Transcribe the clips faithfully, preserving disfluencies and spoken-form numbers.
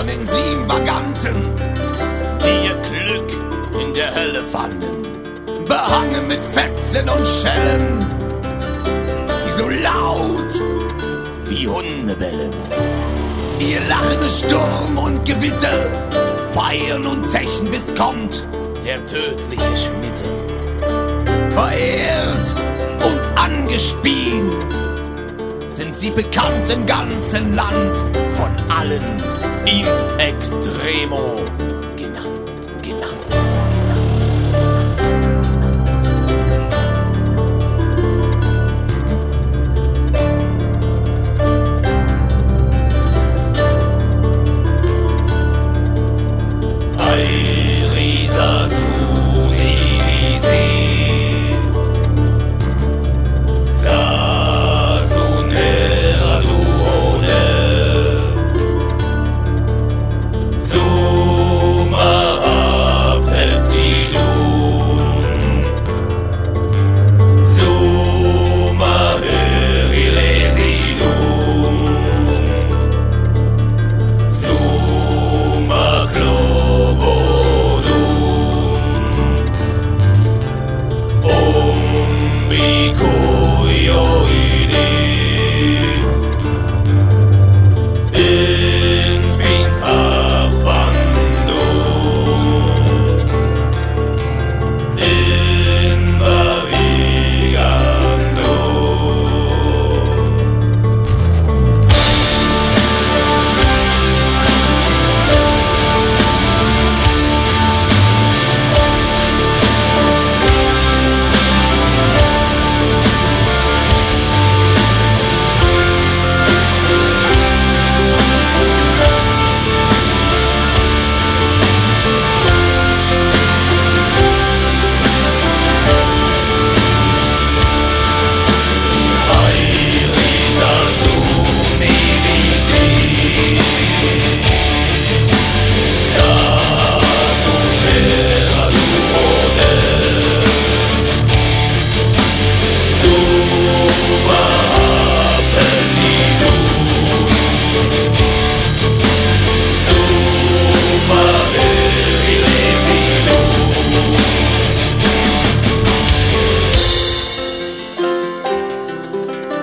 von den sieben Vaganten, die ihr Glück in der Hölle fanden. Behangen mit Fetzen und Schellen, die so laut wie Hunde bellen. Ihr Lachen ist Sturm und Gewitter, feiern und zechen, bis kommt der tödliche Schnitte. Verehrt und angespien sind sie bekannt im ganzen Land, von allen in extremo genannt, genannt.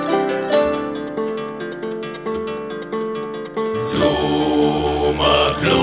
Summa